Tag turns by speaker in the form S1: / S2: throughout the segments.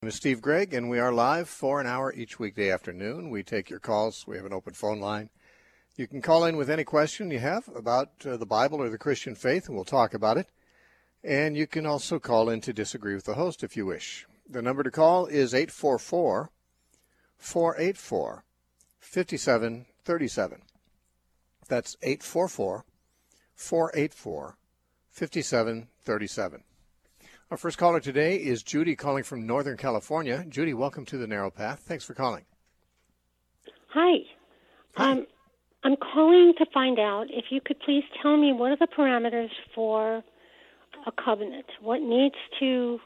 S1: is Steve Gregg, and we are live for an hour each weekday afternoon. We take your calls. We have an open phone line. You can call in with any question you have about the Bible or the Christian faith, and we'll talk about it. And you can also call in to disagree with the host if you wish. The number to call is 844-484-5737. That's 844-484-5737. Our first caller today is Judy calling from Northern California. Judy, welcome to the Narrow Path. Thanks for calling.
S2: Hi. I'm calling to find out if you could please tell me what are the parameters for a covenant? What needs to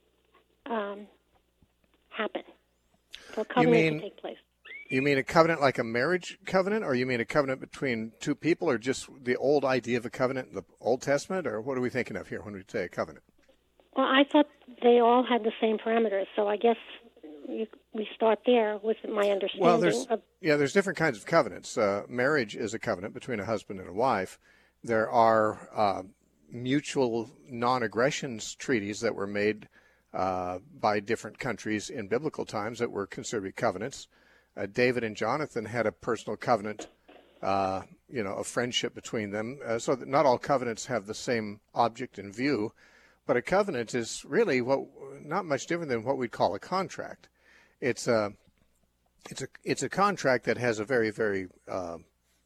S2: happen for a covenant to take place?
S1: You mean a covenant like a marriage covenant, or you mean a covenant between two people, or just the old idea of a covenant in the Old Testament, or what are we thinking of here when we say a covenant?
S2: Well, I thought they all had the same parameters, so I guess we start there with my understanding.
S1: Well, there's different kinds of covenants. Marriage is a covenant between a husband and a wife. There are mutual non-aggression treaties that were made by different countries in biblical times that were considered to be covenants. David and Jonathan had a personal covenant, of friendship between them, so that not all covenants have the same object in view. But a covenant is really not much different than what we'd call a contract. It's a contract that has a very, very, a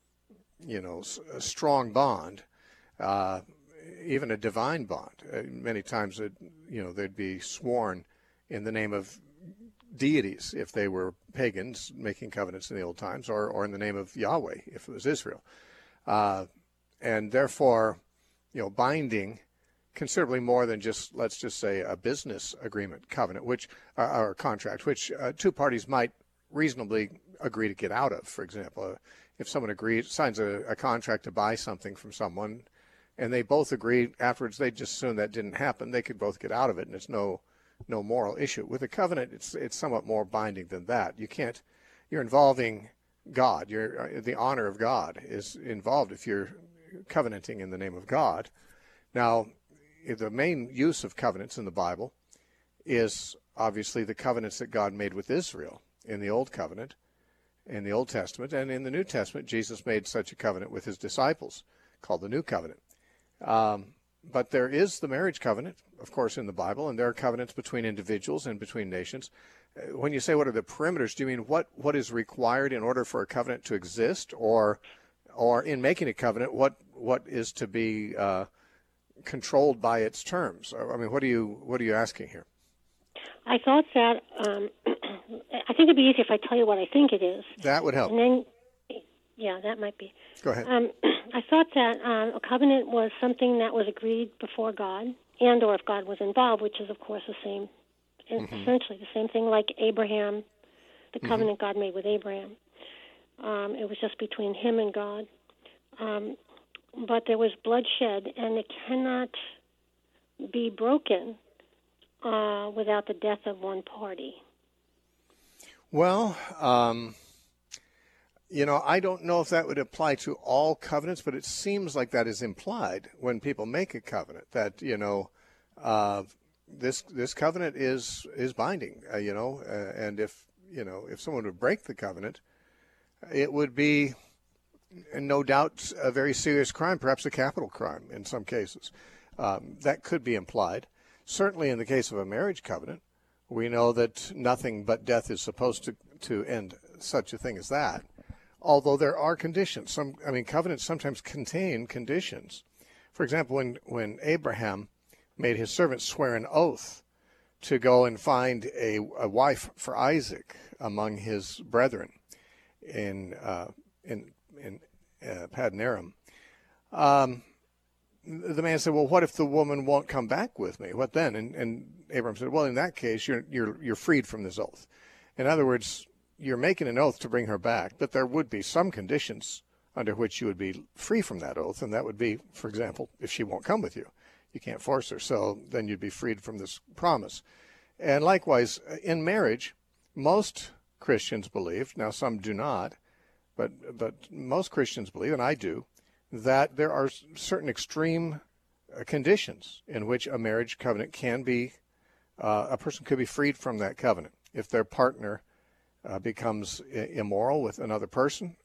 S1: strong bond, even a divine bond. Many times, they'd be sworn in the name of deities if they were pagans making covenants in the old times, or in the name of Yahweh if it was Israel, and therefore, binding considerably more than just, let's just say, a business agreement covenant, or contract, which two parties might reasonably agree to get out of. For example, if someone signs a contract to buy something from someone, and they both agree afterwards, they just assume that didn't happen, they could both get out of it, and it's no moral issue. With a covenant, it's somewhat more binding than that. You're involving God. The honor of God is involved if you're covenanting in the name of God. Now, the main use of covenants in the Bible is obviously the covenants that God made with Israel in the Old Covenant, in the Old Testament, and in the New Testament, Jesus made such a covenant with his disciples called the New Covenant. But there is the marriage covenant, of course, in the Bible, and there are covenants between individuals and between nations. When you say what are the perimeters, do you mean what is required in order for a covenant to exist, or in making a covenant, what is to be controlled by its terms? I mean, what are you asking here?
S2: I thought that I think it'd be easier if I tell you what I think it is.
S1: That would help.
S2: And then, yeah, that might be.
S1: Go ahead.
S2: I thought that a covenant was something that was agreed before God, or if God was involved, which is, of course, the same, essentially the same thing like Abraham, the covenant God made with Abraham. It was just between him and God. But there was bloodshed, and it cannot be broken without the death of one party.
S1: Well, I don't know if that would apply to all covenants, but it seems like that is implied when people make a covenant, that, this covenant is binding, and if someone would break the covenant, it would be, and no doubt, a very serious crime, perhaps a capital crime in some cases. That could be implied. Certainly in the case of a marriage covenant, we know that nothing but death is supposed to end such a thing as that, although there are conditions. Covenants sometimes contain conditions. For example, when Abraham made his servants swear an oath to go and find a wife for Isaac among his brethren in Paddan Aram. The man said, "Well, what if the woman won't come back with me? What then?" And Abraham said, "Well, in that case, you're freed from this oath." In other words, you're making an oath to bring her back, but there would be some conditions under which you would be free from that oath, and that would be, for example, if she won't come with you. You can't force her, so then you'd be freed from this promise. And likewise, in marriage, most Christians believe, now some do not, but most Christians believe, and I do, that there are certain extreme conditions in which a marriage covenant can be a person could be freed from that covenant if their partner becomes immoral with another person,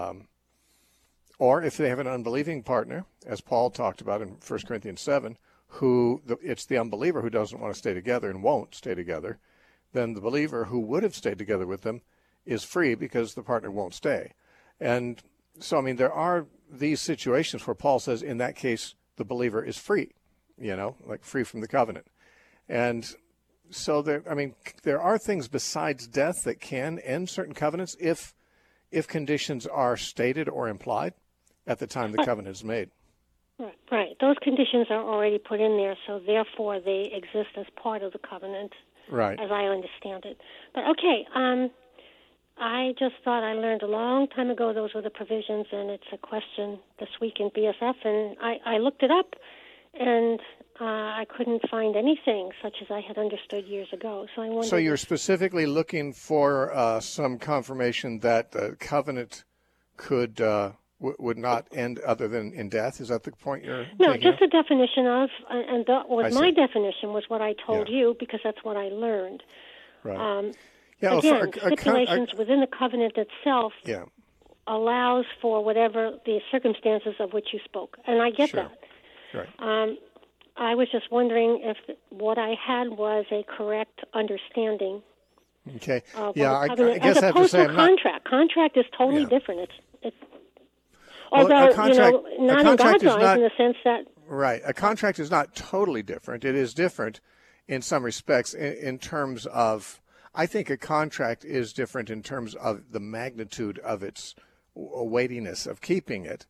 S1: or if they have an unbelieving partner, as Paul talked about in 1 Corinthians 7, it's the unbeliever who doesn't want to stay together and won't stay together, then the believer who would have stayed together with them is free because the partner won't stay. And so, I mean, there are these situations where Paul says in that case the believer is free, like free from the covenant. And so there are things besides death that can end certain covenants if conditions are stated or implied at the time the covenant is made.
S2: Right. Those conditions are already put in there, so therefore they exist as part of the covenant,
S1: right,
S2: as I understand it. But okay, I just thought I learned a long time ago those were the provisions, and it's a question this week in BSF, and I looked it up, and I couldn't find anything such as I had understood years ago. So I wondered.
S1: So you're specifically looking for some confirmation that the covenant could would not end other than in death? Is that the point you're
S2: No,
S1: making
S2: just a definition of, and my definition was what I told you because that's what I learned.
S1: Right.
S2: Again, stipulations within the covenant itself allows for whatever the circumstances of which you spoke, and I get that.
S1: Right.
S2: I was just wondering if what I had was a correct understanding.
S1: Okay.
S2: Of
S1: I
S2: as
S1: guess I have to
S2: opposed
S1: say
S2: to contract. Contract is totally different. It's
S1: although
S2: not in God's eyes in the sense that
S1: right. A contract is not totally different. It is different in some respects in terms of. I think a contract is different in terms of the magnitude of its weightiness of keeping it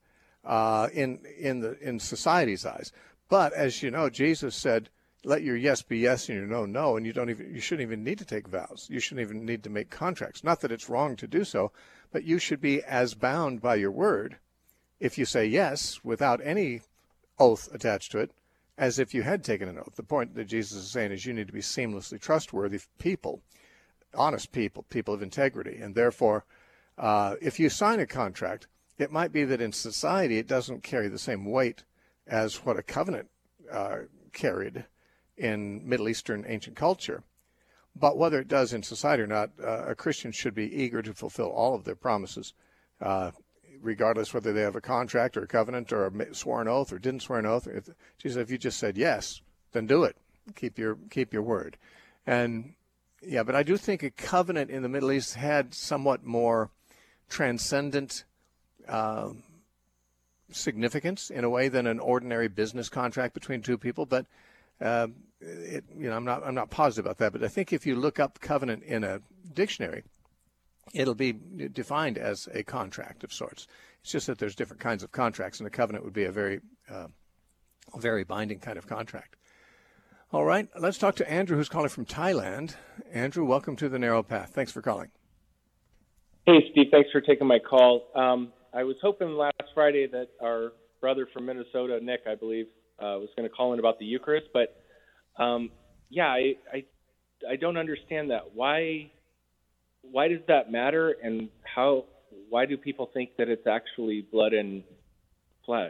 S1: in society's eyes. But as you know, Jesus said, "Let your yes be yes and your no no," and you shouldn't even need to take vows. You shouldn't even need to make contracts. Not that it's wrong to do so, but you should be as bound by your word if you say yes without any oath attached to it as if you had taken an oath. The point that Jesus is saying is you need to be seamlessly trustworthy people, honest people of integrity, and therefore, if you sign a contract, it might be that in society it doesn't carry the same weight as what a covenant carried in Middle Eastern ancient culture. But whether it does in society or not, a Christian should be eager to fulfill all of their promises, regardless whether they have a contract or a covenant or a sworn oath or didn't swear an oath. If you just said yes, then do it. Keep your word. And yeah, but I do think a covenant in the Middle East had somewhat more transcendent significance in a way than an ordinary business contract between two people. But I'm not positive about that. But I think if you look up covenant in a dictionary, it'll be defined as a contract of sorts. It's just that there's different kinds of contracts, and a covenant would be a very binding kind of contract. All right, let's talk to Andrew, who's calling from Thailand. Andrew, welcome to The Narrow Path. Thanks for calling.
S3: Hey, Steve, thanks for taking my call. I was hoping last Friday that our brother from Minnesota, Nick, I believe, was going to call in about the Eucharist, but I don't understand that. Why does that matter, and why do people think that it's actually blood and flesh?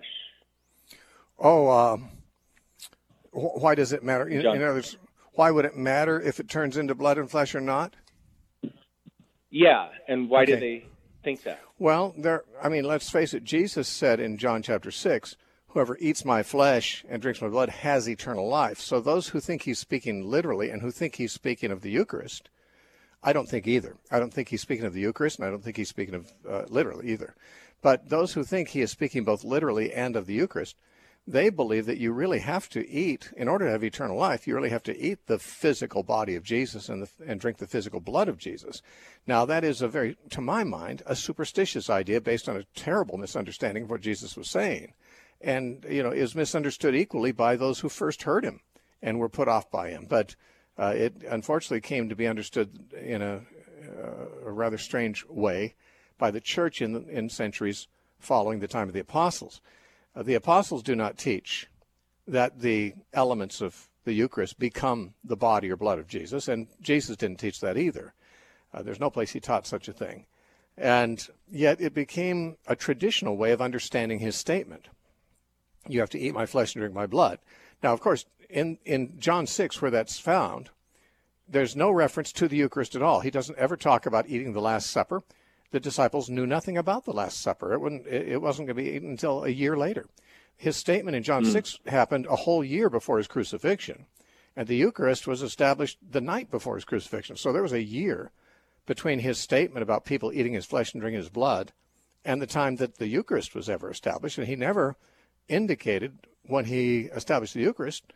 S1: Why does it matter? In other words, why would it matter if it turns into blood and flesh or not?
S3: Yeah, and why do they think that?
S1: Well, let's face it. Jesus said in John chapter 6, whoever eats my flesh and drinks my blood has eternal life. So those who think he's speaking literally and who think he's speaking of the Eucharist, I don't think either. I don't think he's speaking of the Eucharist, and I don't think he's speaking of literally either. But those who think he is speaking both literally and of the Eucharist, they believe that you really have to eat, in order to have eternal life, you really have to eat the physical body of Jesus and drink the physical blood of Jesus. Now, that is to my mind, a superstitious idea based on a terrible misunderstanding of what Jesus was saying. And, is misunderstood equally by those who first heard him and were put off by him. But it unfortunately came to be understood in a rather strange way by the church in centuries following the time of the apostles. The apostles do not teach that the elements of the Eucharist become the body or blood of Jesus, and Jesus didn't teach that either. There's no place he taught such a thing. And yet it became a traditional way of understanding his statement. You have to eat my flesh and drink my blood. Now, of course, in John 6, where that's found, there's no reference to the Eucharist at all. He doesn't ever talk about eating the Last Supper. The disciples knew nothing about the Last Supper. It wasn't going to be eaten until a year later. His statement in John 6 happened a whole year before his crucifixion, and the Eucharist was established the night before his crucifixion. So there was a year between his statement about people eating his flesh and drinking his blood and the time that the Eucharist was ever established. And he never indicated when he established the Eucharist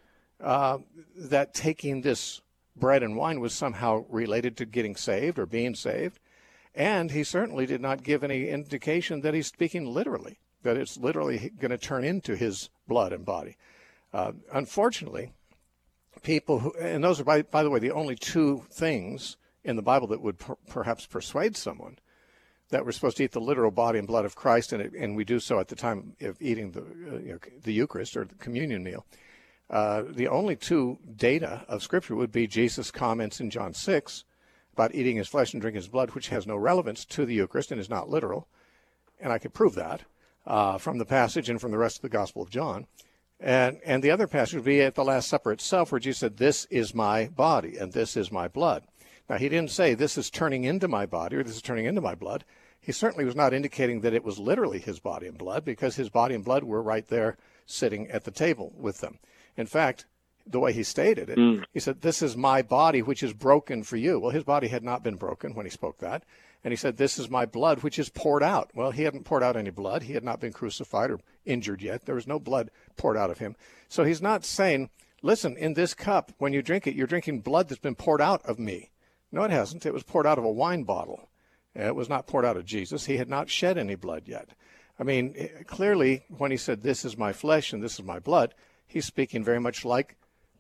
S1: that taking this bread and wine was somehow related to getting saved or being saved. And he certainly did not give any indication that he's speaking literally, that it's literally going to turn into his blood and body. Unfortunately, people who, and those are, by the way, the only two things in the Bible that would perhaps persuade someone that we're supposed to eat the literal body and blood of Christ, and we do so at the time of eating the Eucharist or the communion meal. The only two data of Scripture would be Jesus' comments in John 6 about eating his flesh and drinking his blood, which has no relevance to the Eucharist and is not literal. And I could prove that from the passage and from the rest of the Gospel of John. And the other passage would be at the Last Supper itself, where Jesus said, "This is my body and this is my blood." Now, he didn't say this is turning into my body or this is turning into my blood. He certainly was not indicating that it was literally his body and blood, because his body and blood were right there sitting at the table with them. In fact, the way he stated it, he said, "This is my body, which is broken for you." Well, his body had not been broken when he spoke that. And he said, "This is my blood, which is poured out." Well, he hadn't poured out any blood. He had not been crucified or injured yet. There was no blood poured out of him. So he's not saying, listen, in this cup, when you drink it, you're drinking blood that's been poured out of me. No, it hasn't. It was poured out of a wine bottle. It was not poured out of Jesus. He had not shed any blood yet. I mean, clearly, when he said, "This is my flesh and this is my blood," he's speaking very much like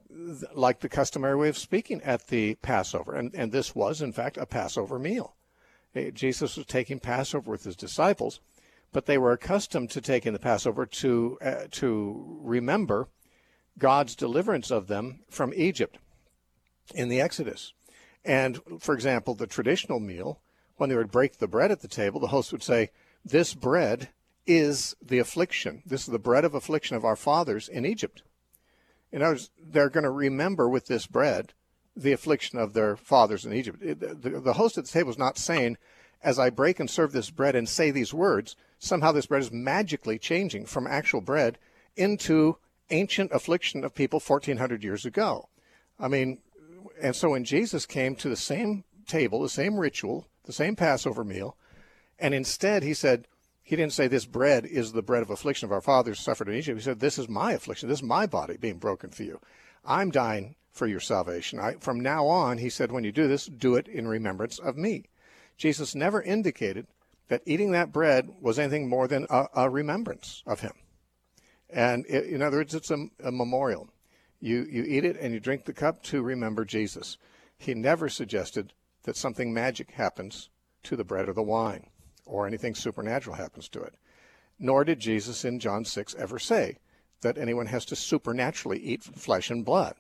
S1: the customary way of speaking at the Passover. And this was, in fact, a Passover meal. Jesus was taking Passover with his disciples, but they were accustomed to taking the Passover to remember God's deliverance of them from Egypt in the Exodus. And, for example, the traditional meal, when they would break the bread at the table, the host would say, "This bread is the affliction. This is the bread of affliction of our fathers in Egypt." In other words, they're going to remember with this bread the affliction of their fathers in Egypt. The host at the table is not saying, as I break and serve this bread and say these words, somehow this bread is magically changing from actual bread into ancient affliction of people 1,400 years ago. I mean, and so when Jesus came to the same table, the same ritual, the same Passover meal, and instead he said, he didn't say this bread is the bread of affliction of our fathers suffered in Egypt. He said, "This is my affliction. This is my body being broken for you. I'm dying for your salvation. From now on," he said, "when you do this, do it in remembrance of me." Jesus never indicated that eating that bread was anything more than a remembrance of him. And in other words, it's a memorial. You eat it and you drink the cup to remember Jesus. He never suggested that something magic happens to the bread or the wine, or anything supernatural happens to it. Nor did Jesus in John 6 ever say that anyone has to supernaturally eat flesh and blood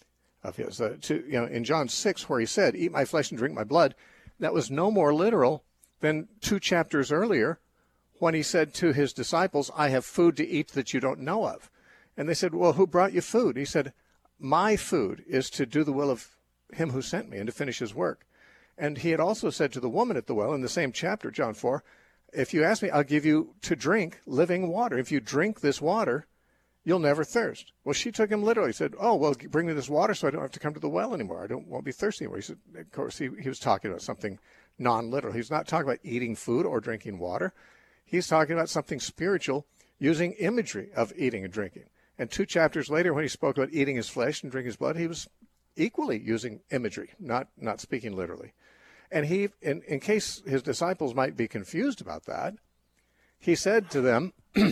S1: of his. In John 6, where he said, "Eat my flesh and drink my blood," that was no more literal than 2 chapters earlier when he said to his disciples, "I have food to eat that you don't know of." And they said, "Well, who brought you food?" He said, "My food is to do the will of him who sent me and to finish his work." And he had also said to the woman at the well in the same chapter, John 4, "If you ask me, I'll give you to drink living water. If you drink this water, you'll never thirst." Well, she took him literally. He said, "Oh, well, bring me this water so I don't have to come to the well anymore. Won't be thirsty anymore." He said, of course, he was talking about something non-literal. He's not talking about eating food or drinking water. He's talking about something spiritual using imagery of eating and drinking. And 2 chapters later, when he spoke about eating his flesh and drinking his blood, he was equally using imagery, not speaking literally. And he, in case his disciples might be confused about that, he said to them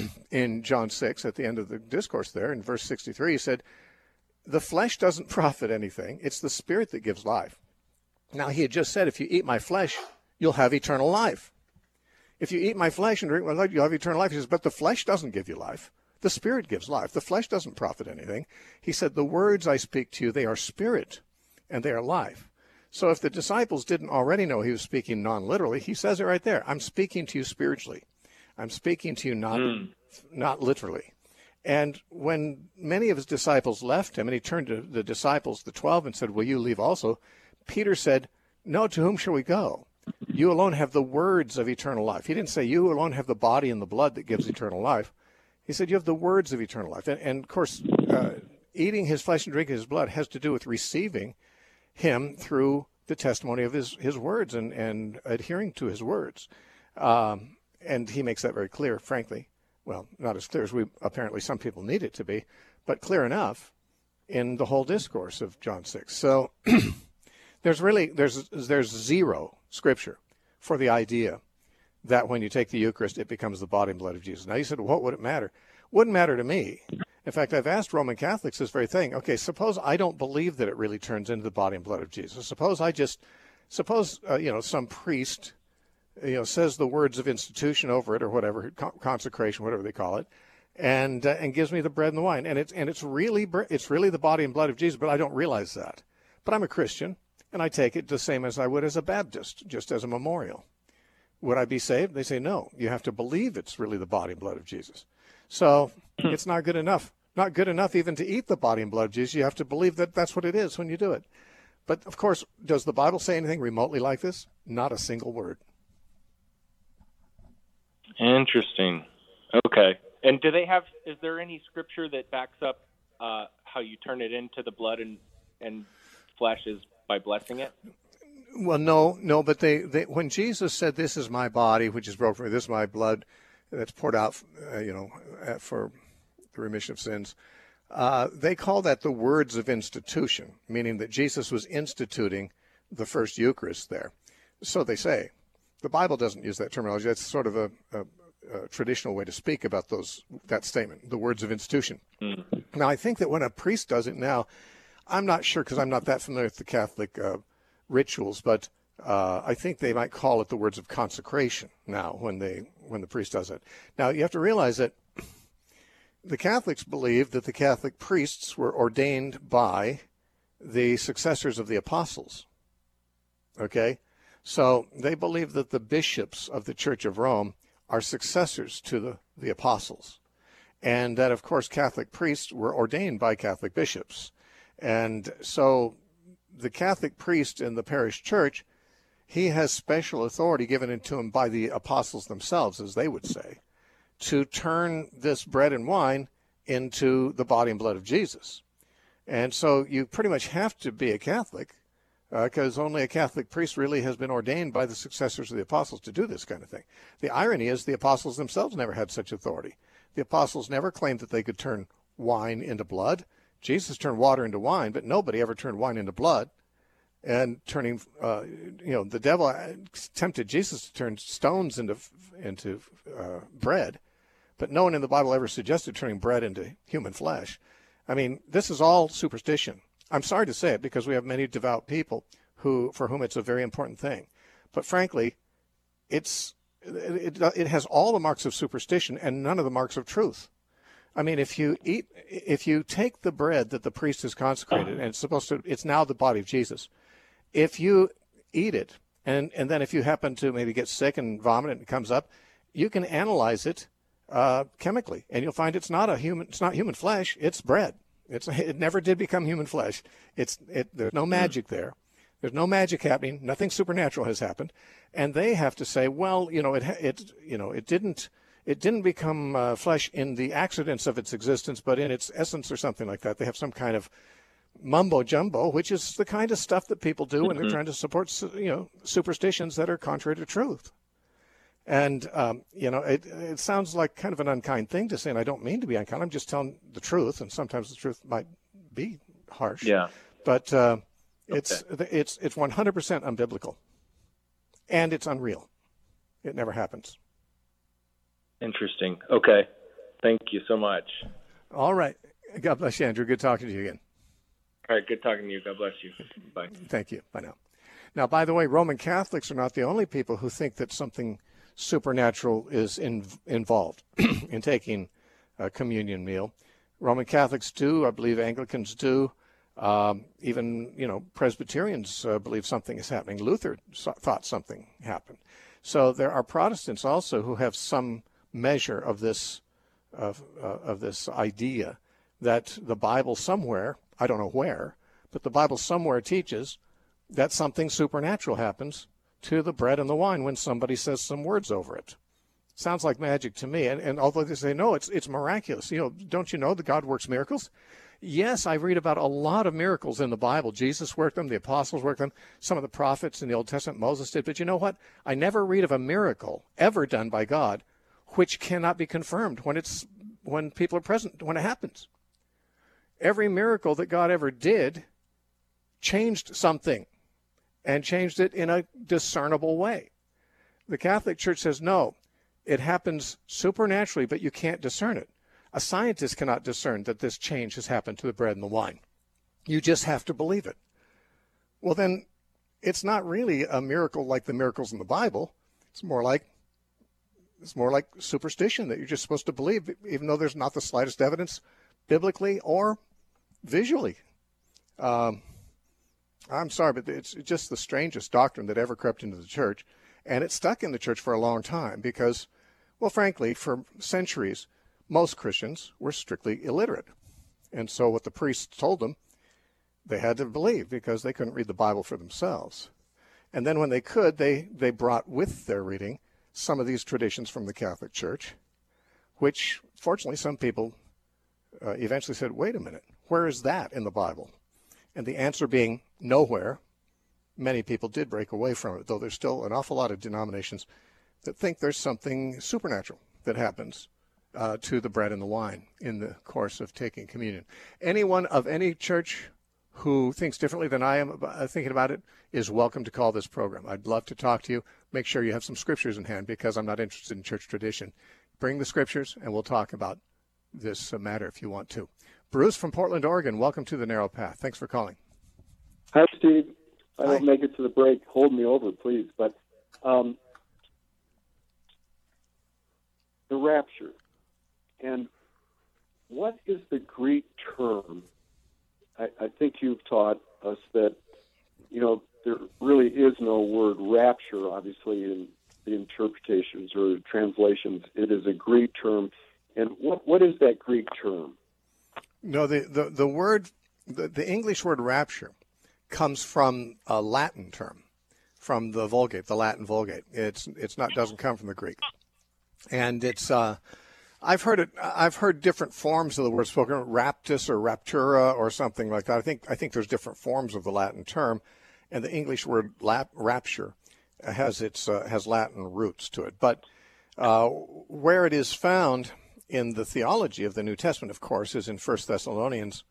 S1: in John 6, at the end of the discourse there, in verse 63, he said, "The flesh doesn't profit anything. It's the spirit that gives life." Now, he had just said, if you eat my flesh, you'll have eternal life. If you eat my flesh and drink my blood, you'll have eternal life. He says, but the flesh doesn't give you life. The spirit gives life. The flesh doesn't profit anything. He said, "The words I speak to you, they are spirit and they are life." So if the disciples didn't already know he was speaking non-literally, he says it right there. I'm speaking to you spiritually. I'm speaking to you not literally. And when many of his disciples left him, and he turned to the disciples, the 12, and said, "Will you leave also?" Peter said, no, to whom shall we go? You alone have the words of eternal life. He didn't say you alone have the body and the blood that gives eternal life. He said you have the words of eternal life. And of course, eating his flesh and drinking his blood has to do with receiving him through the testimony of his words and adhering to his words. And he makes that very clear, frankly. Well, not as clear as apparently some people need it to be, but clear enough in the whole discourse of John 6. So there's zero scripture for the idea that when you take the Eucharist, it becomes the body and blood of Jesus. Now, you said, what would it matter? Wouldn't matter to me. In fact, I've asked Roman Catholics this very thing. Okay, suppose I don't believe that it really turns into the body and blood of Jesus. Suppose some priest, says the words of institution over it or whatever, consecration, whatever they call it, and gives me the bread and the wine, and it's really the body and blood of Jesus, but I don't realize that. But I'm a Christian, and I take it the same as I would as a Baptist, just as a memorial. Would I be saved? They say no. You have to believe it's really the body and blood of Jesus. So it's not good enough. Not good enough even to eat the body and blood of Jesus. You have to believe that that's what it is when you do it. But, of course, does the Bible say anything remotely like this? Not a single word.
S3: Interesting. Okay. And is there any scripture that backs up how you turn it into the blood and flesh is by blessing it?
S1: Well, no, but they when Jesus said, "This is my body, which is broken for you, this is my blood that's poured out, for the remission of sins," they call that the words of institution, meaning that Jesus was instituting the first Eucharist there. So they say. The Bible doesn't use that terminology. That's sort of a traditional way to speak about that statement, the words of institution. Mm-hmm. Now, I think that when a priest does it now, I'm not sure because I'm not that familiar with the Catholic rituals, but I think they might call it the words of consecration now when the priest does it. Now, you have to realize that the Catholics believe that the Catholic priests were ordained by the successors of the apostles. Okay? So they believe that the bishops of the Church of Rome are successors to the apostles. And that, of course, Catholic priests were ordained by Catholic bishops. And so the Catholic priest in the parish church, he has special authority given to him by the apostles themselves, as they would say, to turn this bread and wine into the body and blood of Jesus. And so you pretty much have to be a Catholic, because only a Catholic priest really has been ordained by the successors of the apostles to do this kind of thing. The irony is the apostles themselves never had such authority. The apostles never claimed that they could turn wine into blood. Jesus turned water into wine, but nobody ever turned wine into blood. And turning, the devil tempted Jesus to turn stones into bread, but no one in the Bible ever suggested turning bread into human flesh. I mean, this is all superstition. I'm sorry to say it because we have many devout people for whom it's a very important thing. But frankly, it has all the marks of superstition and none of the marks of truth. I mean, if you take the bread that the priest has consecrated and it's now the body of Jesus, if you eat it and then if you happen to maybe get sick and vomit and it comes up, you can analyze it chemically and you'll find it's not human flesh, it's bread. It never did become human flesh. There's no magic there. There's no magic happening. Nothing supernatural has happened, and they have to say, well, it didn't become flesh in the accidents of its existence, but in its essence or something like that. They have some kind of mumbo jumbo, which is the kind of stuff that people do when they're trying to support superstitions that are contrary to truth. And, it sounds like kind of an unkind thing to say, and I don't mean to be unkind. I'm just telling the truth, and sometimes the truth might be harsh.
S3: Yeah.
S1: But it's 100% unbiblical, and it's unreal. It never happens.
S3: Interesting. Okay. Thank you so much.
S1: All right. God bless you, Andrew. Good talking to you again.
S3: All right. Good talking to you. God bless you. Bye.
S1: Thank you. Bye now. Now, by the way, Roman Catholics are not the only people who think that something supernatural is involved in taking a communion meal. Roman Catholics do, I believe Anglicans do, even Presbyterians believe something is happening. Luther thought something happened. So there are Protestants also who have some measure of this idea that the Bible somewhere, I don't know where, but the Bible somewhere teaches that something supernatural happens to the bread and the wine when somebody says some words over it. Sounds like magic to me. And although they say, no, it's miraculous. Don't you know that God works miracles? Yes, I read about a lot of miracles in the Bible. Jesus worked them, the apostles worked them, some of the prophets in the Old Testament, Moses did. But you know what? I never read of a miracle ever done by God which cannot be confirmed when people are present, when it happens. Every miracle that God ever did changed something, and changed it in a discernible way. The Catholic Church says, no, it happens supernaturally, but you can't discern it. A scientist cannot discern that this change has happened to the bread and the wine. You just have to believe it. Well, then, it's not really a miracle like the miracles in the Bible. It's more like superstition that you're just supposed to believe, even though there's not the slightest evidence biblically or visually. I'm sorry, but it's just the strangest doctrine that ever crept into the church, and it stuck in the church for a long time because, well, frankly, for centuries, most Christians were strictly illiterate. And so what the priests told them, they had to believe because they couldn't read the Bible for themselves. And then when they could, they brought with their reading some of these traditions from the Catholic Church, which, fortunately, some people eventually said, wait a minute, where is that in the Bible? And the answer being nowhere, many people did break away from it, though there's still an awful lot of denominations that think there's something supernatural that happens to the bread and the wine in the course of taking communion. Anyone of any church who thinks differently than I am thinking about it is welcome to call this program. I'd love to talk to you. Make sure you have some scriptures in hand because I'm not interested in church tradition. Bring the scriptures and we'll talk about this matter if you want to. Bruce from Portland, Oregon, welcome to The Narrow Path. Thanks for calling.
S4: Hi, Steve. I don't make it to the break. Hold me over, please. But the rapture, and what is the Greek term? I think you've taught us that, there really is no word rapture, obviously, in the interpretations or translations. It is a Greek term. And what is that Greek term?
S1: No, the word, the English word rapture comes from a Latin term, from the Vulgate, the Latin Vulgate. Doesn't come from the Greek. And it's, I've heard different forms of the word spoken, raptus or raptura or something like that. I think there's different forms of the Latin term, and the English word rapture has Latin roots to it. But where it is found in the theology of the New Testament, of course, is in 1 Thessalonians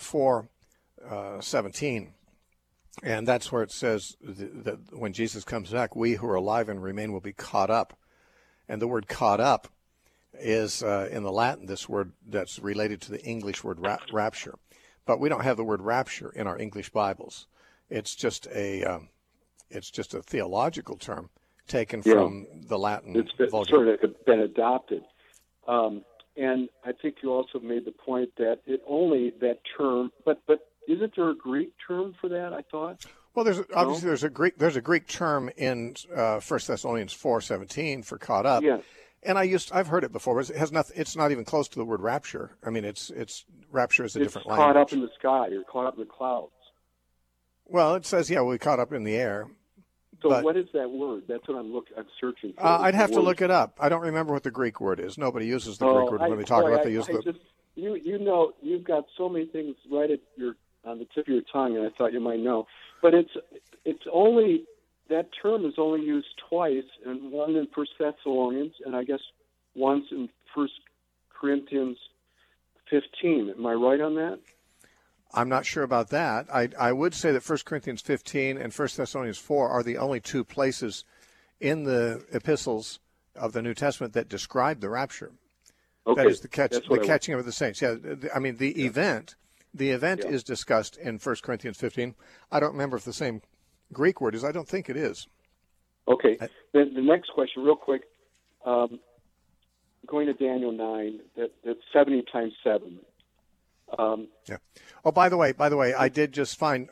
S1: 4:17. And that's where it says that when Jesus comes back, we who are alive and remain will be caught up. And the word caught up is in the Latin this word that's related to the English word rapture. But we don't have the word rapture in our English Bibles. It's just a theological term taken from the Latin Vulgate.
S4: It's sort of been adopted. And I think you also made the point that that term, but isn't there a Greek term for that, I thought?
S1: Well, there's a Greek term in 1 Thessalonians 4:17 for caught up.
S4: Yes.
S1: And I've heard it before, but it has nothing. It's not even close to the word rapture. I mean, it's rapture is a different language.
S4: Caught up in the sky. You're caught up in the clouds.
S1: Well, it says, we caught up in the air.
S4: So what is that word? That's what I'm searching for.
S1: I'd have to look it up. I don't remember what the Greek word is. Nobody uses the Greek word when they talk about it. They use the.
S4: You've got so many things right on the tip of your tongue, and I thought you might know. But it's only that term is only used twice, and one in 1 Thessalonians, and I guess once in 1 Corinthians 15. Am I right on that?
S1: I'm not sure about that. I would say that 1 Corinthians 15 and 1 Thessalonians 4 are the only two places in the epistles of the New Testament that describe the rapture.
S4: Okay.
S1: That is the catching of the saints. Yeah, I mean, the event is discussed in 1 Corinthians 15. I don't remember if the same Greek word is. I don't think it is.
S4: Okay. Then the next question, real quick, going to Daniel 9, that's 70 times 7.
S1: Yeah. Oh, by the way, I just found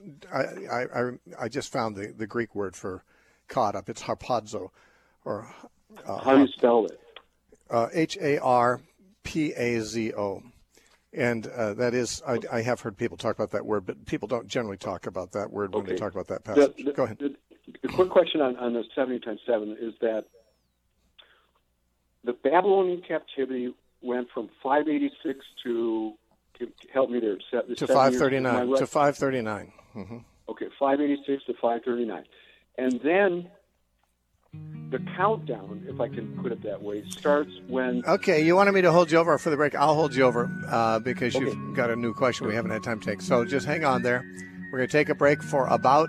S1: the Greek word for caught up. It's harpazo, or
S4: how do you spell it?
S1: Harpazo, And that is, I have heard people talk about that word, but people don't generally talk about that word when they talk about that passage. Go ahead.
S4: The quick question on the 70 times 7 is that the Babylonian captivity went from 586 to help me there,
S1: to 539. To 539. Mm-hmm.
S4: Okay, 586 to 539. And then the countdown, if I can put it that way, starts when...
S1: Okay, you wanted me to hold you over for the break. I'll hold you over because you've got a new question we haven't had time to take. So just hang on there. We're going to take a break for about,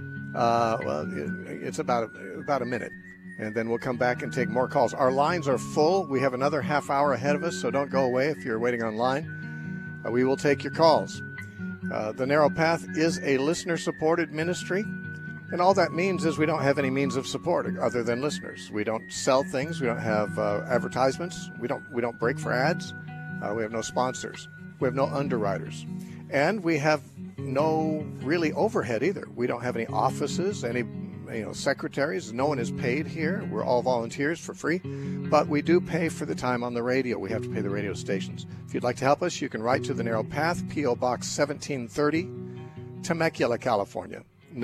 S1: it's about a minute. And then we'll come back and take more calls. Our lines are full. We have another half hour ahead of us, so don't go away if you're waiting online. We will take your calls. The Narrow Path is a listener-supported ministry, and all that means is we don't have any means of support other than listeners. We don't sell things. We don't have advertisements. We don't break for ads. We have no sponsors. We have no underwriters, and we have no really overhead either. We don't have any offices, any secretaries. No one is paid here. We're all volunteers for free, but we do pay for the time on the radio. We have to pay the radio stations. If you'd like to help us, you can write to The Narrow Path, P.O. Box 1730, Temecula, California,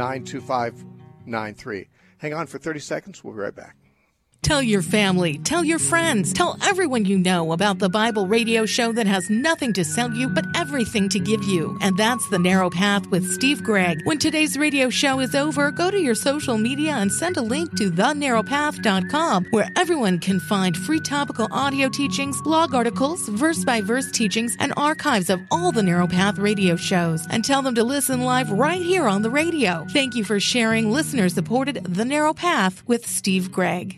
S1: 92593. Hang on for 30 seconds. We'll be right back.
S5: Tell your family, tell your friends, tell everyone you know about the Bible radio show that has nothing to sell you but everything to give you. And that's The Narrow Path with Steve Gregg. When today's radio show is over, go to your social media and send a link to thenarrowpath.com, where everyone can find free topical audio teachings, blog articles, verse-by-verse teachings, and archives of all the Narrow Path radio shows. And tell them to listen live right here on the radio. Thank you for sharing listener-supported The Narrow Path with Steve Gregg.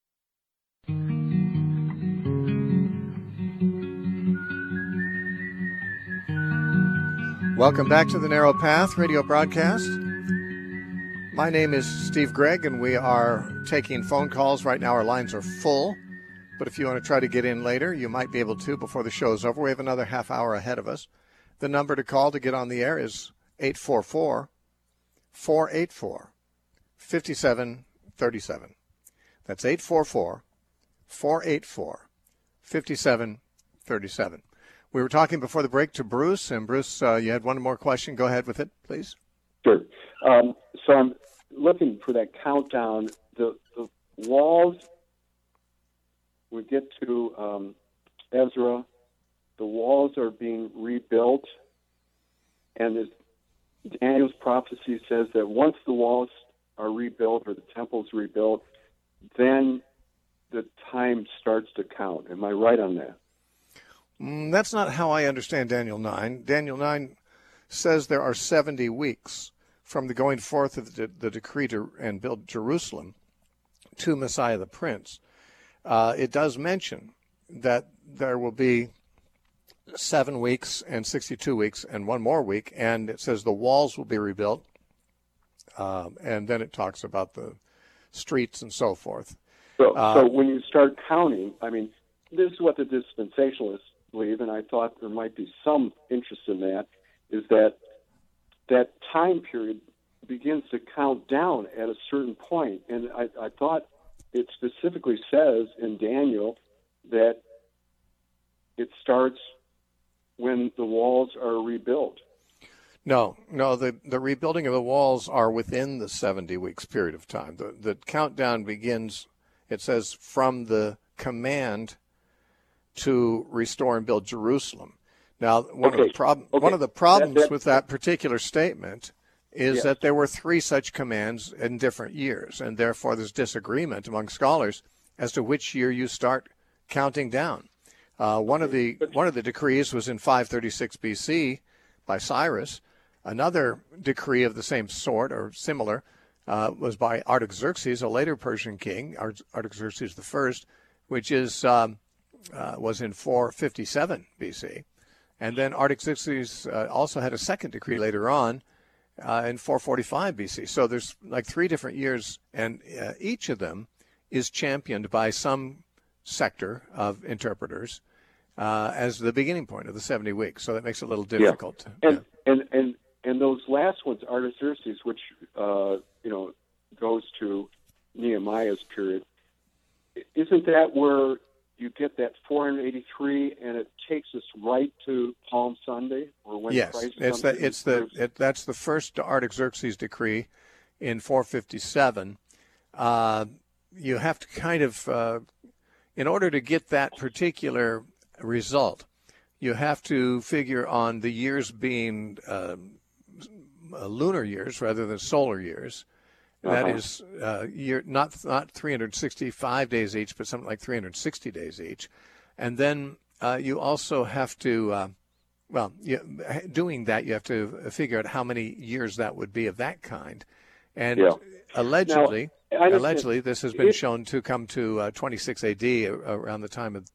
S1: Welcome back to the Narrow Path radio broadcast. My name is Steve Gregg, and we are taking phone calls right now. Our lines are full, but if you want to try to get in later, you might be able to before the show is over. We have another half hour ahead of us. The number to call to get on the air is 844-484-5737. That's 844-484-5737. We were talking before the break to Bruce, and Bruce, you had one more question. Go ahead with it, please.
S4: Sure. So I'm looking for that countdown. The walls, we get to Ezra, the walls are being rebuilt, and as Daniel's prophecy says that once the walls are rebuilt or the temple's rebuilt, then the time starts to count. Am I right on that?
S1: That's not how I understand Daniel 9. Daniel 9 says there are 70 weeks from the going forth of the decree to and build Jerusalem to Messiah the Prince. It does mention that there will be 7 weeks and 62 weeks and one more week, and it says the walls will be rebuilt, and then it talks about the streets and so forth.
S4: So when you start counting, I mean, this is what the dispensationalists believe, and I thought there might be some interest in that, is that that time period begins to count down at a certain point. And I thought it specifically says in Daniel that it starts when the walls are rebuilt.
S1: No, the rebuilding of the walls are within the 70 weeks period of time. The countdown begins, it says, from the command to restore and build Jerusalem. Now, one of the problems with that particular statement is that there were 3 such commands in different years, and therefore there's disagreement among scholars as to which year you start counting down. One of the decrees was in 536 BC by Cyrus. Another decree of the same sort or similar was by Artaxerxes, a later Persian king, Artaxerxes I, which is was in 457 BC. And then Artaxerxes also had a second decree later on in 445 BC. So there's like 3 different years, and each of them is championed by some sector of interpreters as the beginning point of the 70 weeks. So that makes it a little difficult.
S4: Yeah. And those last ones, Artaxerxes, which goes to Nehemiah's period, isn't that where you get that 483, and it takes us right to Palm Sunday, or when
S1: yes,
S4: Christ
S1: that's the first Artaxerxes decree in 457. You have to kind of, in order to get that particular result, you have to figure on the years being lunar years rather than solar years. That is not 365 days each, but something like 360 days each. And then you also have to, doing that, you have to figure out how many years that would be of that kind. And allegedly, this has been shown to come to 26 AD, around the time of,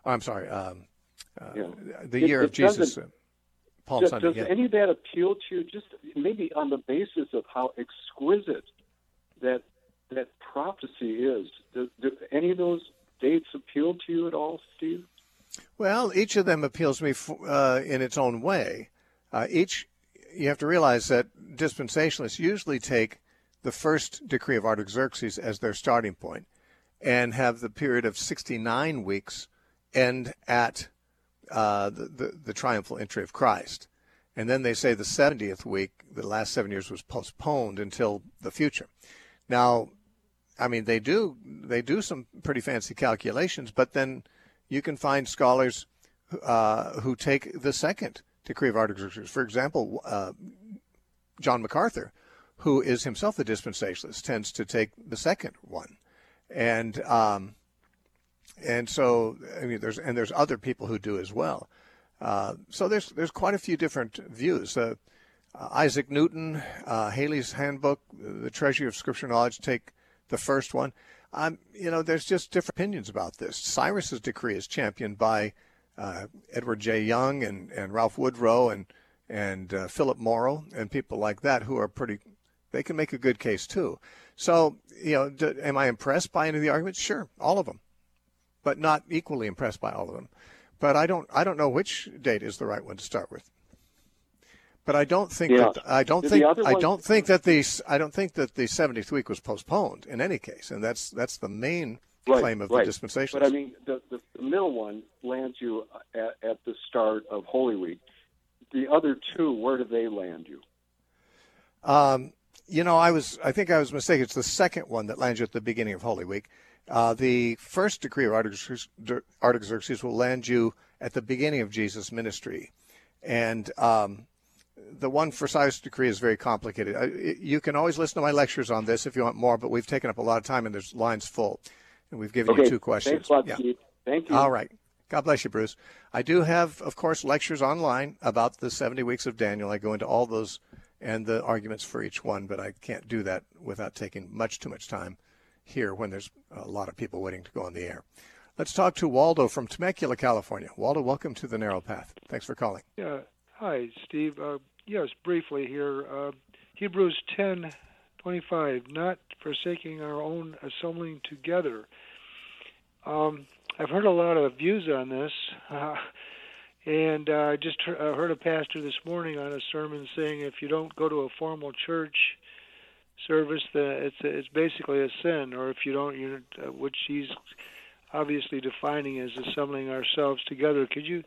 S1: the year of Jesus, Palm Sunday.
S4: Does any of that appeal to you, just maybe on the basis of how exquisite that prophecy is? Do any of those dates appeal to you at all, Steve?
S1: Well, each of them appeals to me in its own way. You have to realize that dispensationalists usually take the first decree of Artaxerxes as their starting point and have the period of 69 weeks end at the triumphal entry of Christ. And then they say the 70th week, the last 7 years, was postponed until the future. Now, I mean, they do some pretty fancy calculations, but then you can find scholars who take the second decree of Artaxerxes. For example, John MacArthur, who is himself a dispensationalist, tends to take the second one. And so, I mean, there's other people who do as well. So there's quite a few different views. Isaac Newton, Haley's Handbook, the Treasury of Scripture Knowledge, take the first one. There's just different opinions about this. Cyrus's decree is championed by Edward J. Young and Ralph Woodrow and Philip Morrow and people like that who are they can make a good case too. So, am I impressed by any of the arguments? Sure, all of them, but not equally impressed by all of them. But I don't know which date is the right one to start with. But I don't think that the 70th week was postponed in any case, and that's the main claim of the dispensationalists.
S4: But I mean, the middle one lands you at the start of Holy Week. The other two, where do they land you?
S1: I think I was mistaken. It's the second one that lands you at the beginning of Holy Week. The first decree of Artaxerxes will land you at the beginning of Jesus' ministry, and the one for Cyrus' decree is very complicated. You can always listen to my lectures on this if you want more, but we've taken up a lot of time and there's lines full, and we've given you two questions.
S4: Thanks a lot, Steve. Thank you.
S1: All right. God bless you, Bruce. I do have, of course, lectures online about the 70 weeks of Daniel. I go into all those and the arguments for each one, but I can't do that without taking too much time here when there's a lot of people waiting to go on the air. Let's talk to Waldo from Temecula, California. Waldo, welcome to the Narrow Path. Thanks for calling.
S6: Yeah. Hi, Steve. Yes, briefly here. Hebrews 10:25, not forsaking our own assembling together. I've heard a lot of views on this, and I just heard a pastor this morning on a sermon saying if you don't go to a formal church service, it's basically a sin, or if you don't, which he's obviously defining as assembling ourselves together. Could you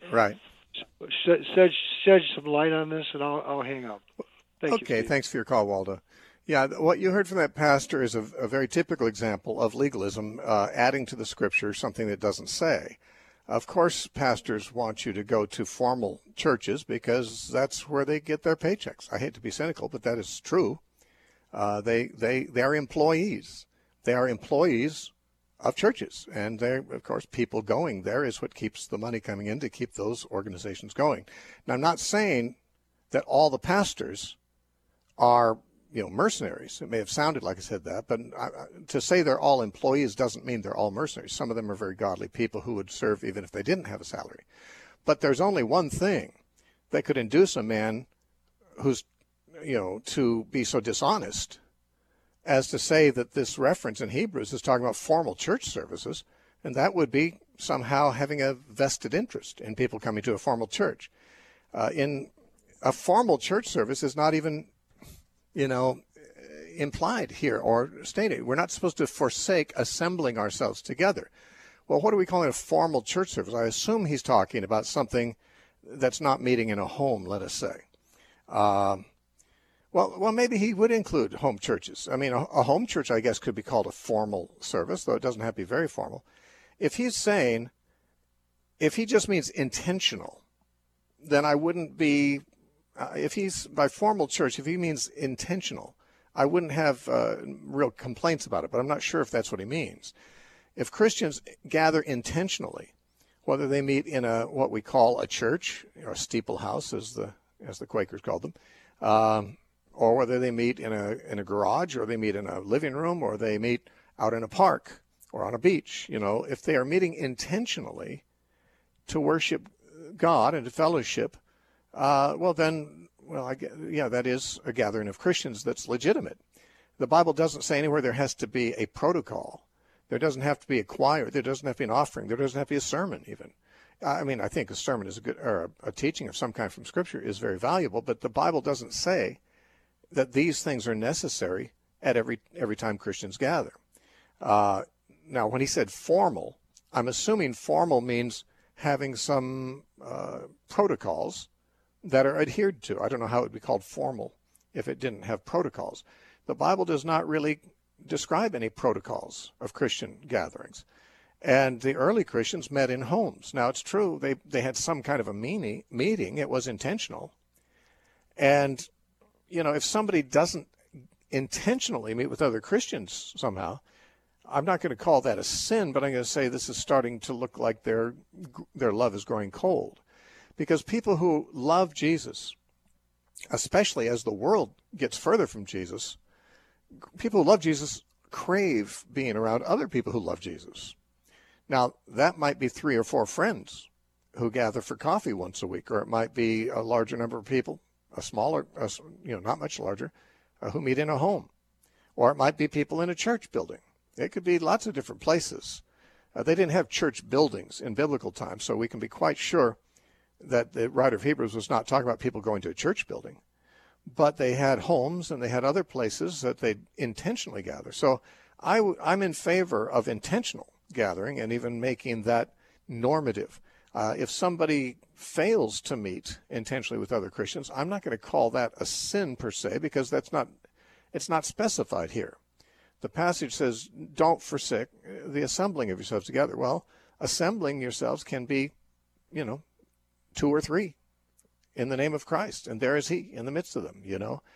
S6: shed some light on this, and I'll hang up. Thank you.
S1: Okay, thanks for your call, Waldo. Yeah, what you heard from that pastor is a very typical example of legalism, adding to the Scripture something that doesn't say. Of course, pastors want you to go to formal churches because that's where they get their paychecks. I hate to be cynical, but that is true. They are employees. They are employees of churches, and of course, people going there is what keeps the money coming in to keep those organizations going. Now, I'm not saying that all the pastors are, mercenaries. It may have sounded like I said that, but to say they're all employees doesn't mean they're all mercenaries. Some of them are very godly people who would serve even if they didn't have a salary. But there's only one thing that could induce a man who's, to be so dishonest as to say that this reference in Hebrews is talking about formal church services, and that would be somehow having a vested interest in people coming to a formal church. In a formal church service is not even, implied here or stated. We're not supposed to forsake assembling ourselves together. well, what are we calling a formal church service? I assume he's talking about something that's not meeting in a home, let us say. Well, maybe he would include home churches. I mean, a home church, I guess, could be called a formal service, though it doesn't have to be very formal. If he just means intentional, then I wouldn't be, if he's by formal church, if he means intentional, I wouldn't have real complaints about it, but I'm not sure if that's what he means. If Christians gather intentionally, whether they meet in what we call a church, or a steeple house, as the Quakers called them, or whether they meet in a garage, or they meet in a living room, or they meet out in a park or on a beach, if they are meeting intentionally to worship God and to fellowship, that is a gathering of Christians that's legitimate. The Bible doesn't say anywhere there has to be a protocol. There doesn't have to be a choir. There doesn't have to be an offering. There doesn't have to be a sermon even. I mean, I think a sermon is a teaching of some kind from Scripture is very valuable, but the Bible doesn't say that these things are necessary at every time Christians gather. Now, when he said formal, I'm assuming formal means having some protocols that are adhered to. I don't know how it would be called formal if it didn't have protocols. The Bible does not really describe any protocols of Christian gatherings. And the early Christians met in homes. Now, it's true, they had some kind of a meeting. It was intentional. And, if somebody doesn't intentionally meet with other Christians somehow, I'm not going to call that a sin, but I'm going to say this is starting to look like their love is growing cold. Because people who love Jesus, especially as the world gets further from Jesus, people who love Jesus crave being around other people who love Jesus. Now, that might be 3 or 4 friends who gather for coffee once a week, or it might be a larger number of people, a smaller, not much larger, who meet in a home. Or it might be people in a church building. It could be lots of different places. They didn't have church buildings in biblical times, so we can be quite sure that the writer of Hebrews was not talking about people going to a church building. But they had homes and they had other places that they intentionally gather. So I'm in favor of intentional gathering and even making that normative. If somebody fails to meet intentionally with other Christians, I'm not going to call that a sin per se, because it's not specified here. The passage says, don't forsake the assembling of yourselves together. Well, assembling yourselves can be, 2 or 3 in the name of Christ, and there is he in the midst of them,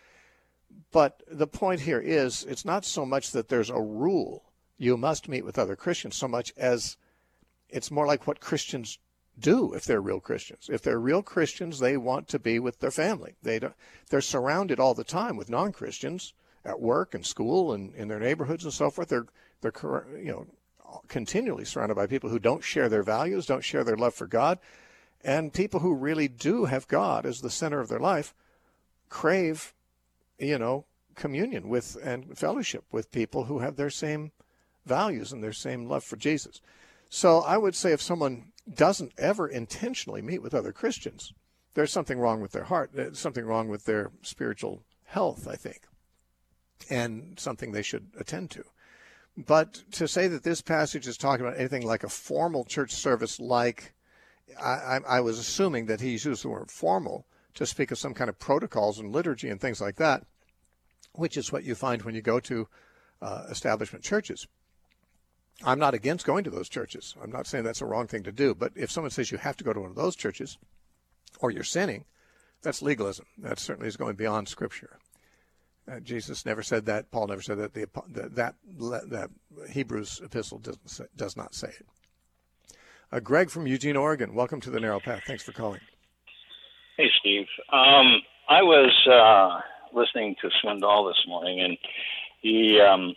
S1: But the point here is, it's not so much that there's a rule you must meet with other Christians, so much as it's more like what Christians do if they're real Christians. If they're real Christians, they want to be with their family. They're surrounded all the time with non-Christians at work and school and in their neighborhoods and so forth. They're continually surrounded by people who don't share their values, don't share their love for God. And people who really do have God as the center of their life crave, communion with and fellowship with people who have their same values and their same love for Jesus. So I would say if someone doesn't ever intentionally meet with other Christians, there's something wrong with their heart. There's something wrong with their spiritual health, I think, and something they should attend to. But to say that this passage is talking about anything like a formal church service, like I was assuming that he's used the word formal to speak of some kind of protocols and liturgy and things like that, which is what you find when you go to establishment churches. I'm not against going to those churches. I'm not saying that's a wrong thing to do. But if someone says you have to go to one of those churches or you're sinning, that's legalism. That certainly is going beyond Scripture. Jesus never said that. Paul never said that. That Hebrews epistle does not say it. Greg from Eugene, Oregon, welcome to the Narrow Path. Thanks for calling.
S7: Hey, Steve. I was listening to Swindoll this morning, and he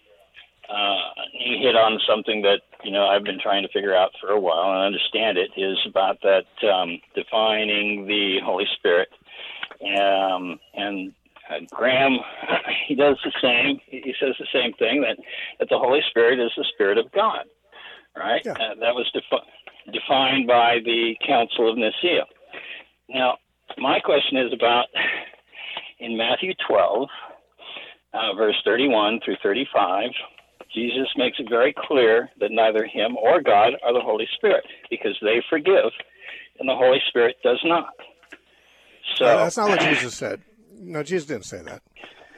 S7: hit on something that I've been trying to figure out for a while and understand. It is about that defining the Holy Spirit, and Graham, he does the same. He says the same thing, that the Holy Spirit is the Spirit of God, right?
S1: Yeah.
S7: That was defined by the Council of Nicaea. Now, my question is about in Matthew 12, verse 31 through 35, Jesus makes it very clear that neither him or God are the Holy Spirit, because they forgive, and the Holy Spirit does not. So
S1: that's not what Jesus said. No, Jesus didn't say that.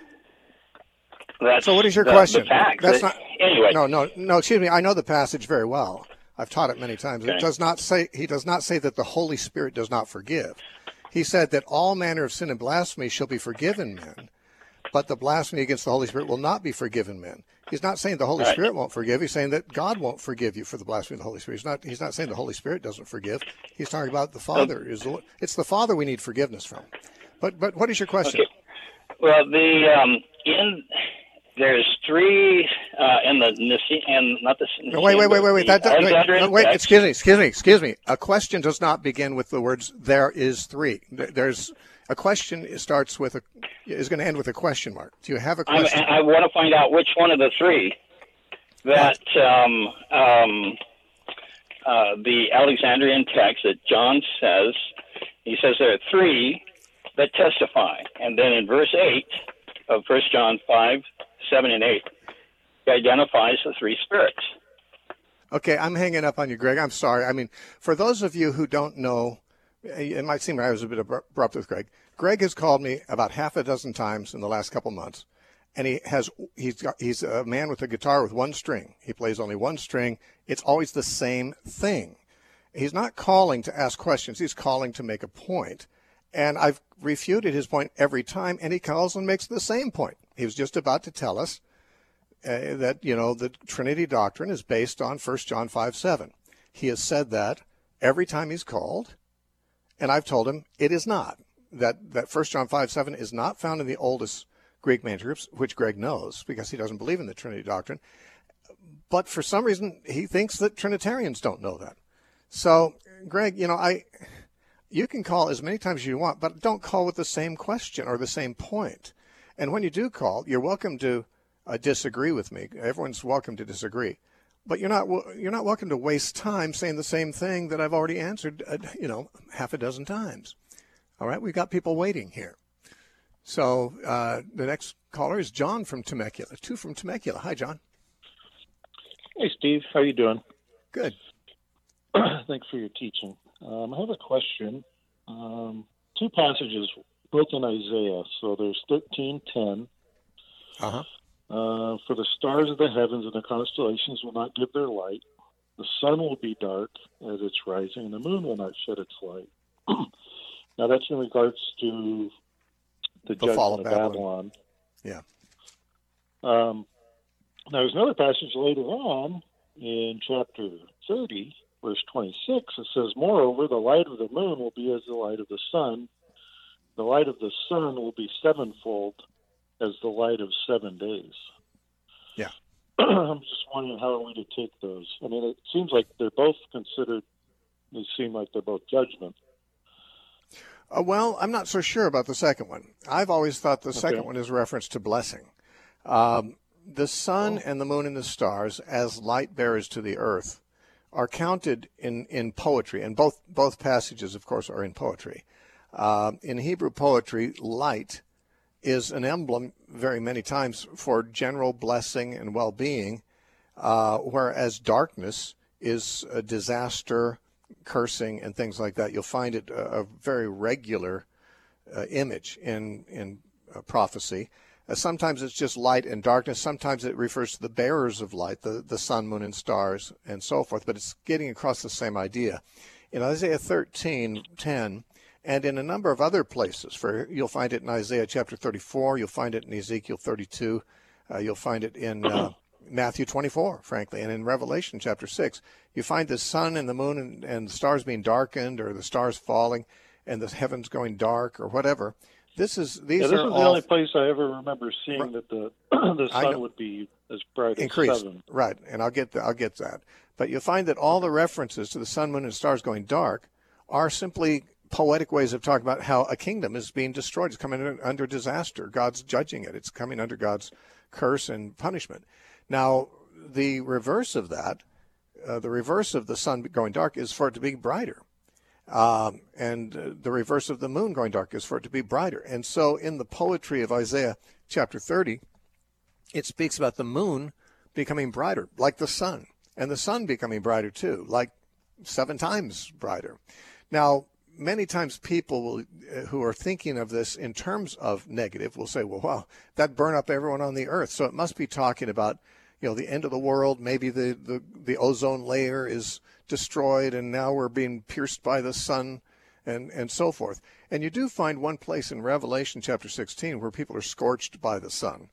S1: So what is your question?
S7: The fact.
S1: That's not.
S7: Anyway.
S1: No. Excuse me. I know the passage very well. I've taught it many times.
S7: Okay.
S1: It does not say. He does not say that the Holy Spirit does not forgive. He said that all manner of sin and blasphemy shall be forgiven men, but the blasphemy against the Holy Spirit will not be forgiven men. He's not saying the Holy Spirit won't forgive. He's saying that God won't forgive you for the blasphemy of the Holy Spirit. He's not saying the Holy Spirit doesn't forgive. He's talking about the Father. It's the Father we need forgiveness from. But what is your question?
S7: Okay. Well, there's three in the Nicene, not the Nicene.
S1: Wait. Excuse me. A question does not begin with the words "there is three." There's a question. It starts with is going to end with a question mark. Do you have a question?
S7: I want to find out which one of the three that the Alexandrian text that John says. He says there are three that testify, and then in verse 8 of 1 John 5, 7, and 8, he identifies the three spirits.
S1: Okay, I'm hanging up on you, Greg. I'm sorry. I mean, for those of you who don't know, it might seem I was a bit abrupt with Greg. Greg has called me about half a dozen times in the last couple months, and he's a man with a guitar with one string. He plays only one string. It's always the same thing. He's not calling to ask questions. He's calling to make a point. And I've refuted his point every time, and he calls and makes the same point. He was just about to tell us that, the Trinity doctrine is based on 1 John 5:7. He has said that every time he's called, and I've told him it is not. That 1 John 5:7 is not found in the oldest Greek manuscripts, which Greg knows because he doesn't believe in the Trinity doctrine. But for some reason, he thinks that Trinitarians don't know that. So, Greg, you can call as many times as you want, but don't call with the same question or the same point. And when you do call, you're welcome to disagree with me. Everyone's welcome to disagree. But you're not welcome to waste time saying the same thing that I've already answered, half a dozen times. All right, we've got people waiting here. So the next caller is John from Temecula. Two from Temecula. Hi, John.
S8: Hey, Steve. How you doing?
S1: Good.
S8: Thanks for your teaching. I have a question. Two passages, both in Isaiah. So there's 13:10.
S1: Uh-huh.
S8: For the stars of the heavens and the constellations will not give their light. The sun will be dark as it's rising, and the moon will not shed its light. Now that's in regards to the
S1: fall
S8: judgment
S1: of
S8: of Babylon.
S1: Yeah.
S8: Now there's another passage later on in chapter 30, verse 26. It says, "Moreover, the light of the moon will be as the light of the sun. The light of the sun will be sevenfold as the light of 7 days."
S1: Yeah.
S8: I'm just wondering, how are we to take those? I mean, it seems like they're both considered, they seem like they're both judgment.
S1: Well, I'm not so sure about the second one. I've always thought the second one is a reference to blessing. The sun and the moon and the stars, as light bearers to the earth, are counted in poetry, and both passages, of course, are in poetry. In Hebrew poetry, light is an emblem very many times for general blessing and well-being, whereas darkness is a disaster, cursing, and things like that. You'll find it a very regular image in prophecy. Sometimes it's just light and darkness. Sometimes it refers to the bearers of light, the sun, moon, and stars, and so forth. But it's getting across the same idea. In Isaiah 13:10, and in a number of other places, you'll find it in Isaiah chapter 34, you'll find it in Ezekiel 32, you'll find it in Matthew 24, frankly, and in Revelation chapter 6. You find the sun and the moon and the stars being darkened, or the stars falling, and the heavens going dark, or whatever. This is the
S8: only place I ever remember seeing that the sun would be as bright
S1: increased.
S8: as 7.
S1: Right, and I'll get that. But you'll find that all the references to the sun, moon, and stars going dark are simply poetic ways of talking about how a kingdom is being destroyed. It's coming under disaster. God's judging it. It's coming under God's curse and punishment. Now, the reverse of that, the reverse of the sun going dark, is for it to be brighter. And the reverse of the moon going dark is for it to be brighter. And so in the poetry of Isaiah chapter 30, it speaks about the moon becoming brighter, like the sun, and the sun becoming brighter too, like 7 times brighter. Now, many times people who are thinking of this in terms of negative will say, well, wow, that burned up everyone on the earth. So it must be talking about, the end of the world. Maybe the ozone layer is destroyed and now we're being pierced by the sun and so forth. And you do find one place in Revelation chapter 16 where people are scorched by the sun,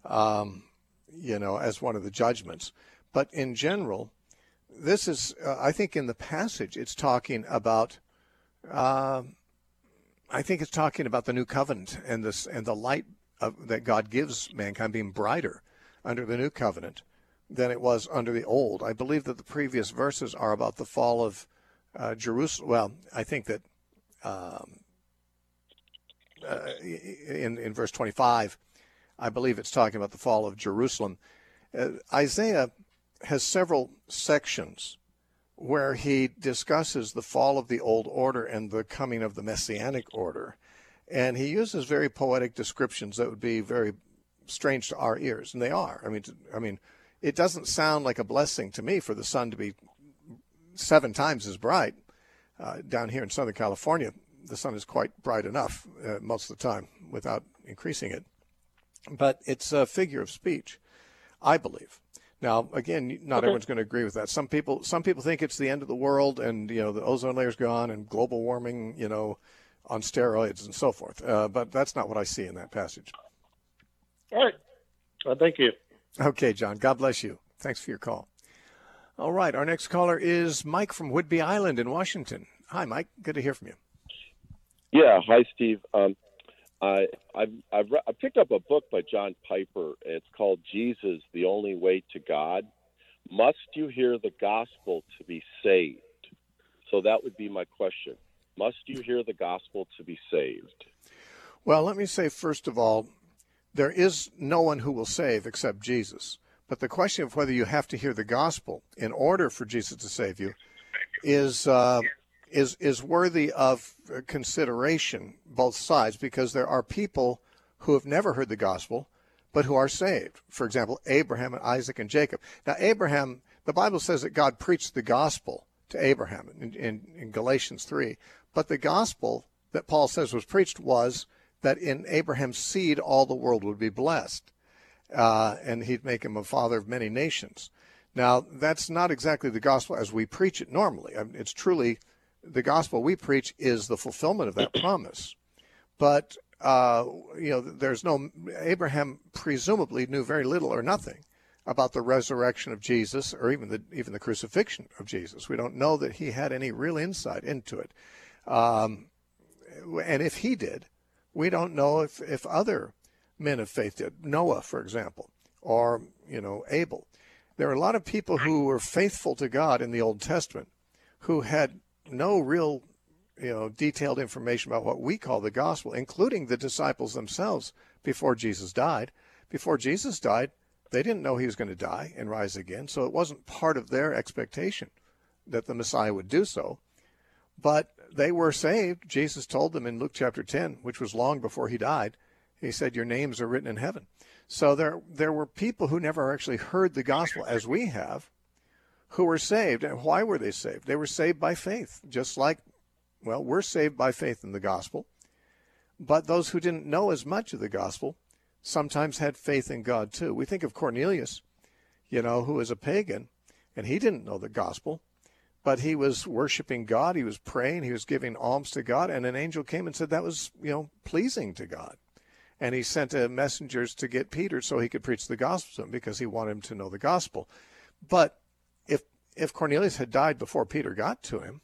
S1: as one of the judgments. But in general, this is, I think in the passage, it's talking about, the new covenant and the light that God gives mankind being brighter under the new covenant than it was under the old. I believe that the previous verses are about the fall of Jerusalem. Well, I think that in verse 25, I believe it's talking about the fall of Jerusalem. Isaiah has several sections where he discusses the fall of the old order and the coming of the messianic order. And he uses very poetic descriptions that would be very strange to our ears, and they are. I mean, it doesn't sound like a blessing to me for the sun to be 7 times as bright. Down here in Southern California, the sun is quite bright enough most of the time without increasing it. But it's a figure of speech, I believe. Now, again, not everyone's going to agree with that. Some people think it's the end of the world and, the ozone layer's gone and global warming, on steroids and so forth. But that's not what I see in that passage.
S8: All right. Well, thank you.
S1: Okay, John. God bless you. Thanks for your call. All right. Our next caller is Mike from Whidbey Island in Washington. Hi, Mike. Good to hear from you.
S9: Yeah. Hi, Steve. I picked up a book by John Piper. It's called Jesus, the Only Way to God. Must you hear the gospel to be saved? So that would be my question. Must you hear the gospel to be saved?
S1: Well, let me say, first of all, there is no one who will save except Jesus. But the question of whether you have to hear the gospel in order for Jesus to save you is worthy of consideration, both sides, because there are people who have never heard the gospel, but who are saved. For example, Abraham and Isaac and Jacob. Now, Abraham, the Bible says that God preached the gospel to Abraham in Galatians 3. But the gospel that Paul says was preached was that in Abraham's seed all the world would be blessed, and he'd make him a father of many nations. Now, that's not exactly the gospel as we preach it normally. It's truly the gospel we preach is the fulfillment of that promise. But, there's no, Abraham presumably knew very little or nothing about the resurrection of Jesus or even the crucifixion of Jesus. We don't know that he had any real insight into it. And if he did, we don't know if other men of faith did. Noah, for example, or, Abel. There are a lot of people who were faithful to God in the Old Testament who had no real, detailed information about what we call the gospel, including the disciples themselves before Jesus died. Before Jesus died, they didn't know he was going to die and rise again, so it wasn't part of their expectation that the Messiah would do so. But they were saved. Jesus told them in Luke chapter 10, which was long before he died, he said, your names are written in heaven. So there were people who never actually heard the gospel as we have, who were saved. And why were they saved? They were saved by faith, just like, we're saved by faith in the gospel. But those who didn't know as much of the gospel sometimes had faith in God too. We think of Cornelius, who was a pagan, and he didn't know the gospel, but he was worshiping God. He was praying. He was giving alms to God. And an angel came and said that was, pleasing to God. And he sent messengers to get Peter so he could preach the gospel to him because he wanted him to know the gospel. But if Cornelius had died before Peter got to him,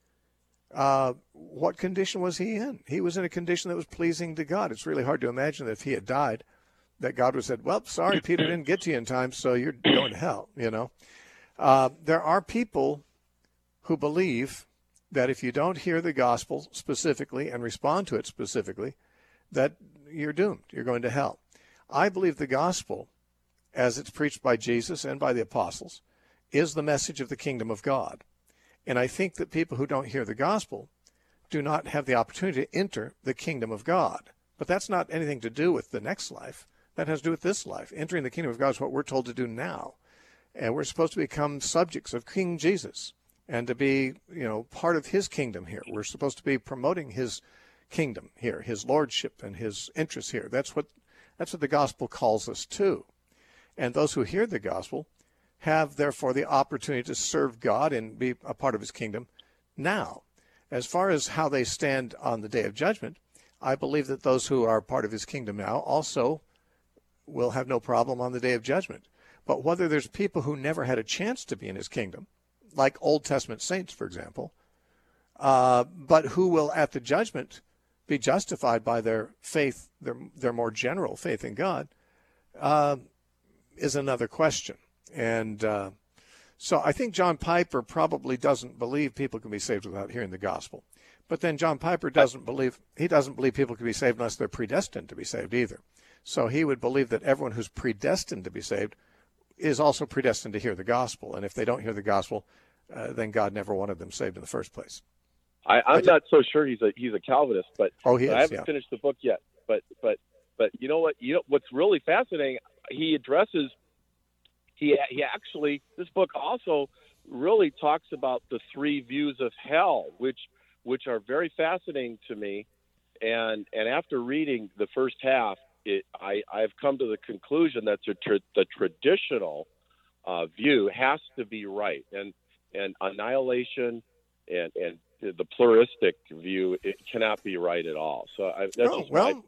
S1: what condition was he in? He was in a condition that was pleasing to God. It's really hard to imagine that if he had died, that God would have said, well, sorry, Peter didn't get to you in time, so you're going to hell, There are people who believe that if you don't hear the gospel specifically and respond to it specifically, that you're doomed. You're going to hell. I believe the gospel, as it's preached by Jesus and by the apostles, is the message of the kingdom of God. And I think that people who don't hear the gospel do not have the opportunity to enter the kingdom of God. But that's not anything to do with the next life. That has to do with this life. Entering the kingdom of God is what we're told to do now. And we're supposed to become subjects of King Jesus and to be, part of his kingdom here. We're supposed to be promoting his kingdom here, his lordship and his interests here. That's what the gospel calls us to. And those who hear the gospel have, therefore, the opportunity to serve God and be a part of his kingdom now. As far as how they stand on the day of judgment, I believe that those who are part of his kingdom now also will have no problem on the day of judgment. But whether there's people who never had a chance to be in his kingdom, like Old Testament saints, for example, but who will at the judgment be justified by their faith, their more general faith in God, is another question. And so I think John Piper probably doesn't believe people can be saved without hearing the gospel. But then John Piper doesn't believe people can be saved unless they're predestined to be saved either. So he would believe that everyone who's predestined to be saved is also predestined to hear the gospel. And if they don't hear the gospel, then God never wanted them saved in the first place.
S9: I'm not so sure he's a Calvinist, but
S1: he is,
S9: I haven't finished the book yet. But you know what? What's really fascinating? He addresses. He actually, this book also really talks about the three views of hell, which are very fascinating to me. And after reading the first half, I've come to the conclusion that the traditional view has to be right, and annihilation and the pluralistic view, it cannot be right at all. So do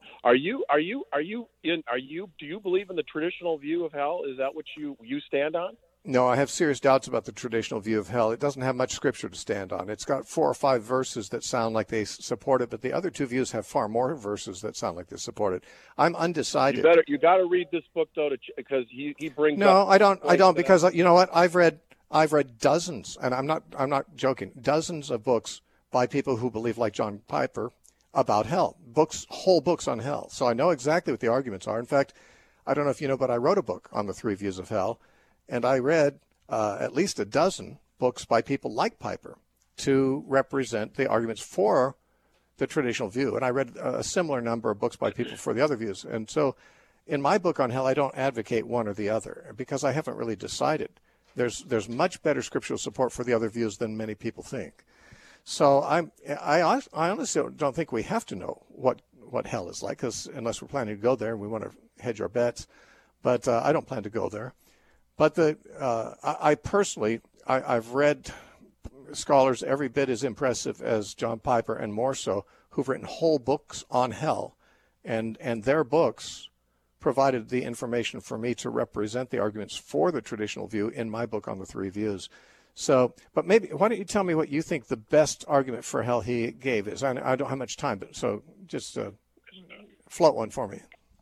S9: you believe in the traditional view of hell? Is that what you stand on?
S1: No, I have serious doubts about the traditional view of hell. It doesn't have much scripture to stand on. It's got 4 or 5 verses that sound like they support it, but the other 2 views have far more verses that sound like they support it. I'm undecided.
S9: You got to read this book though, because he brings.
S1: No, I don't, because you know what? I've read dozens, and I'm not joking, dozens of books by people who believe like John Piper about hell. Whole books on hell. So I know exactly what the arguments are. In fact, I don't know if you know, but I wrote a book on the 3 views of hell. And I read at least a dozen books by people like Piper to represent the arguments for the traditional view. And I read a similar number of books by people for the other views. And so in my book on hell, I don't advocate one or the other because I haven't really decided. There's much better scriptural support for the other views than many people think. So I honestly don't think we have to know what hell is like, unless we're planning to go there and we want to hedge our bets. But I don't plan to go there. But I personally, I've read scholars every bit as impressive as John Piper and more so, who've written whole books on hell, and their books provided the information for me to represent the arguments for the traditional view in my book on the 3 views. So, but maybe, why don't you tell me what you think the best argument for hell he gave is? I don't have much time, but so just float one for me.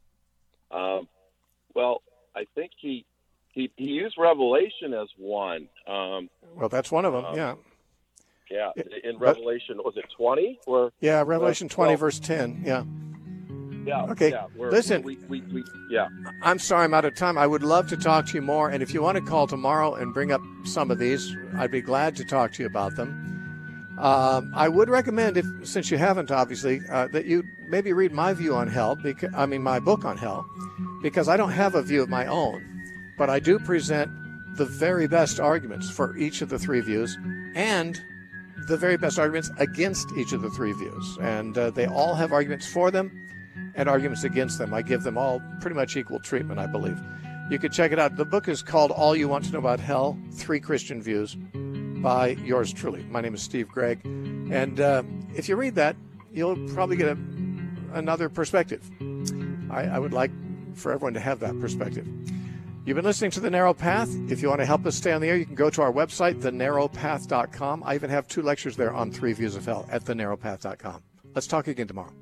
S9: Well, I think he used Revelation as one.
S1: Well, that's one of them, yeah.
S9: Yeah, in Revelation, was it 20?
S1: Yeah, Revelation 20, verse 10, yeah.
S9: Yeah.
S1: Okay,
S9: yeah,
S1: listen,
S9: yeah.
S1: I'm sorry I'm out of time. I would love to talk to you more, and if you want to call tomorrow and bring up some of these, I'd be glad to talk to you about them. I would recommend, since you haven't, obviously, that you maybe read my view on hell, my book on hell, because I don't have a view of my own. But I do present the very best arguments for each of the 3 views and the very best arguments against each of the 3 views. And they all have arguments for them and arguments against them. I give them all pretty much equal treatment, I believe. You could check it out. The book is called All You Want to Know About Hell, 3 Christian Views, by yours truly. My name is Steve Gregg. And if you read that, you'll probably get another perspective. I would like for everyone to have that perspective. You've been listening to The Narrow Path. If you want to help us stay on the air, you can go to our website, thenarrowpath.com. I even have 2 lectures there on 3 views of hell at thenarrowpath.com. Let's talk again tomorrow.